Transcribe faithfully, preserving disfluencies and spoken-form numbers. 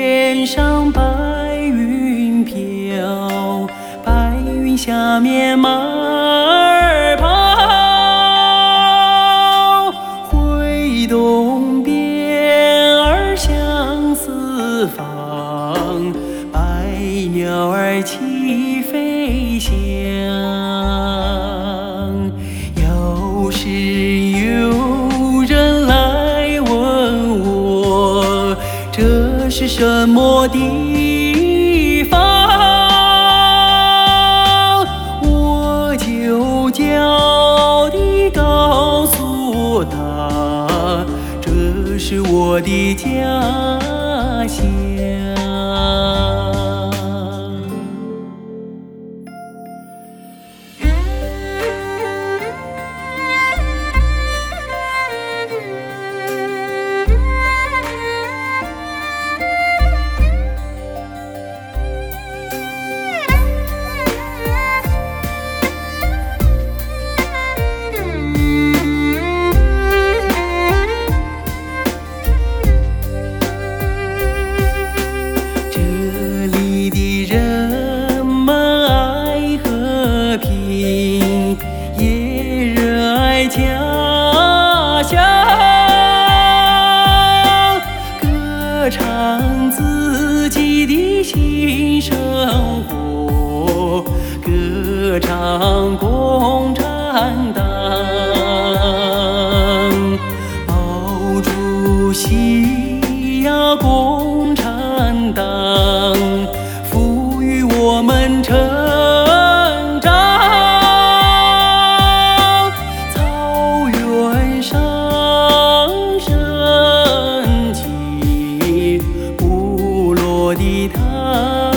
天上白云飘，白云下面马儿跑，挥动鞭儿向四方，百鸟儿齐飞翔。要是有人来问我这是什么地方，我就悄地告诉他，这是我的家乡。也热爱家乡，歌唱自己的新生活，歌唱共产党。毛主席呀，共产党赋予我们成的他。